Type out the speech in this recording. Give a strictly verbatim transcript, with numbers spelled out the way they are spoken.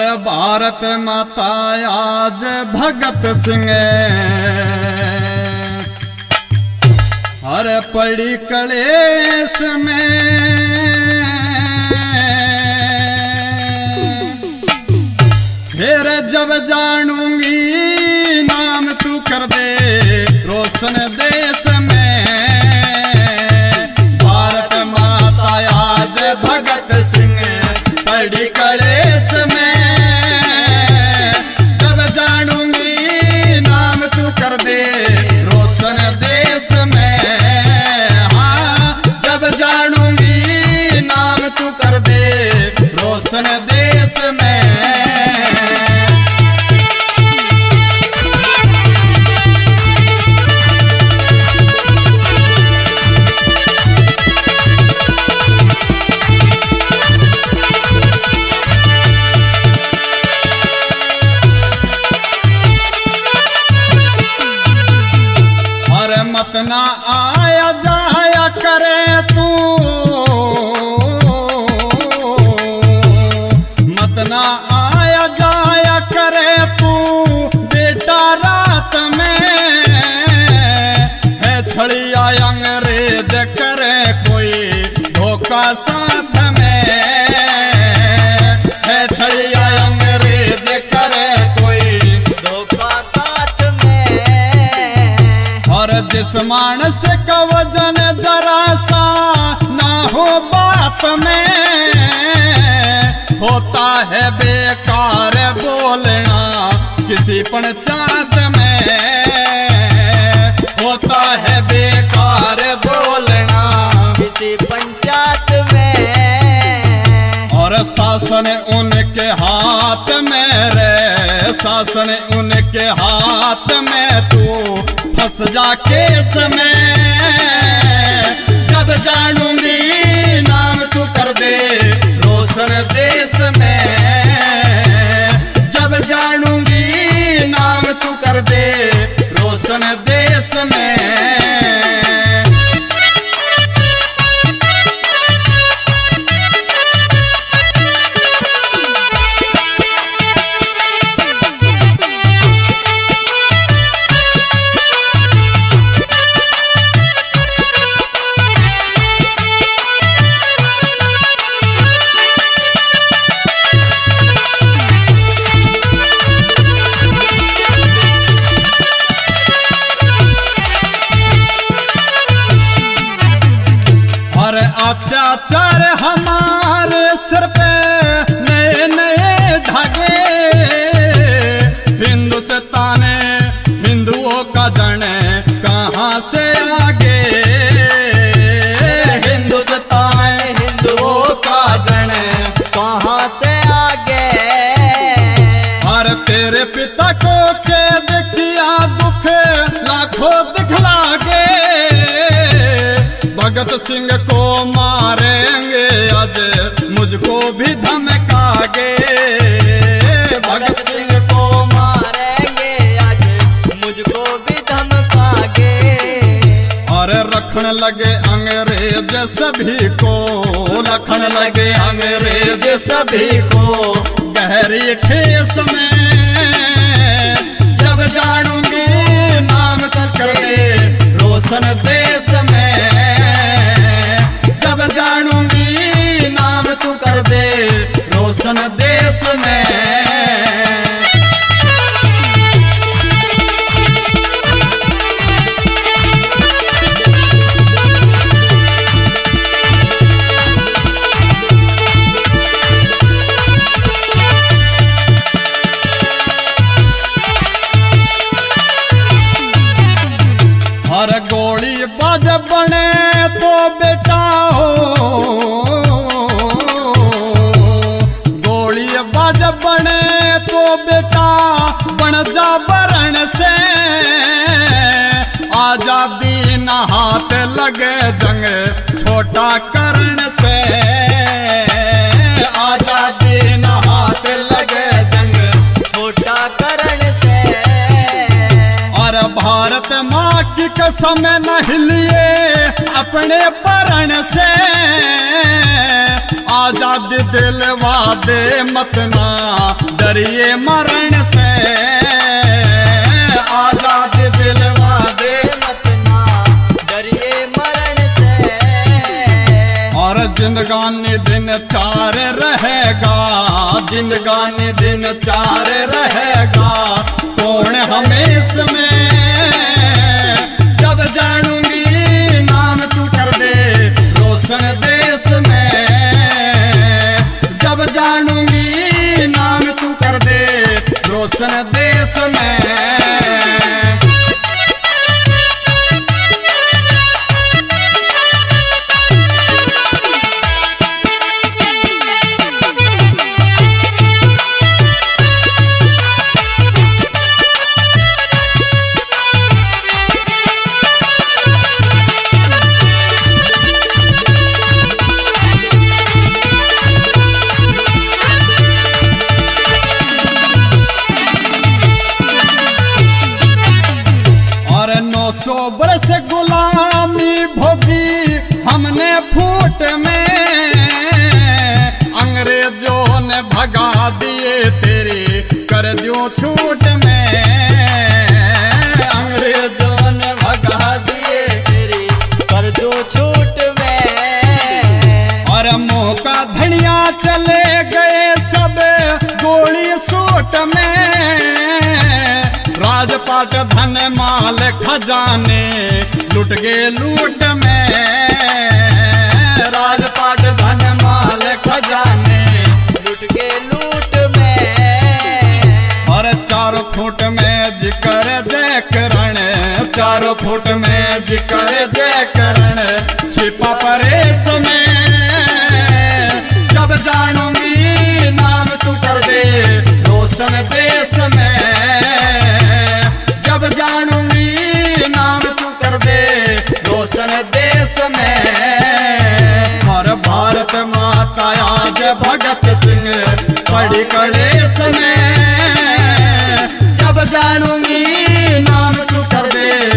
अरे भारत माता आज भगत सिंह अरे पड़ी कलेश में फिर जब जानूंगी नाम तू कर दे रोशन देश में। भारत माता आज भगत सिंह पड़ी कलेश में जब जानूंगी नाम तू कर दे रोशन देश में। हाँ जब जानूंगी नाम तू कर दे रोशन देश में। मत ना आया जाया करे तू मत ना आया जाया करे तू बेटा रात में है छड़िया अंग्रेज करे कोई धोखा साथ में है छड़िया अंग्रेज करे कोई धोखा साथ में। और जिस मानस का वजन जरा सा ना हो बात में होता है बेकार बोलना किसी पंचायत में होता है बेकार बोलना किसी पंचायत में। और शासन उनके हाथ में रे शासन उनके हाथ में तू फंस जा केस में। जब जानूंगी नाम तू कर दे रोशन देश में। जब जानूंगी नाम तू कर दे रोशन देश में। अत्याचार हमारे सिर पे नए नए धागे हिंदुस्तान हिंदुओं का जन कहाँ से आगे हिंदुस्तान हिंदुओं का जन कहाँ से आगे। और तेरे पिता को कैद किया दुख लाखों दिखला गे भगत सिंह को मारेंगे आज मुझको भी धमकागे भगत सिंह को मारेंगे आज मुझको भी धमकागे। और रखने लगे अंग्रेज सभी को रखने लगे अंग्रेज सभी को गहरी ठेस में। जब जानूंगी नाम कर दे रोशन देश में। जब जानूंगी नाम तू कर दे रोशन देश में। और गोली बाज बने तो बेटा हो गोली बाज बने तो बेटा बन जा बरण से। आजादी न हाथ लगे जंग छोटा करण से। आजादी न हाथ लगे जंग छोटा करण से। और भारत माँ की कसम न हिलिए अपने परण से। आज आजाद दिलवा दे मत ना डरिए मरण से, आजाद दिलवा दे मत ना डरिए मरण से। और जिंदगानी दिन चार रहेगा, जिंदगानी दिन चार रहेगा, कौन हमें इसमें जब जानूंगी नाम तू कर दे रोशन देश में, जब जानूंगी नाम तू कर दे रोशन देश में। सौ बरस गुलामी भोगी हमने फूट में, अंग्रेजों ने भगा दिए तेरे कर दियो छूट में, अंग्रेजों ने भगा दिए तेरे कर दो छूट में। और मुँह का धनिया चले गए सब गोली सूट में, राजपाट धन माल खजाने लुट गए लूट में, राजपाट धन माल खजाने लुट गए लूट में। और चारों फुट में जिक्र जय करण, चारों फुट में जिक्र जय करण, छिपा परेश में जब जानूंगी नाम तू कर दे रोशन देश में, जब जानूंगी नाम तू कर दे रोशन देश में। हर भारत माता आज भगत सिंह बड़ी कड़ेश में, जब जानूंगी नाम तू कर दे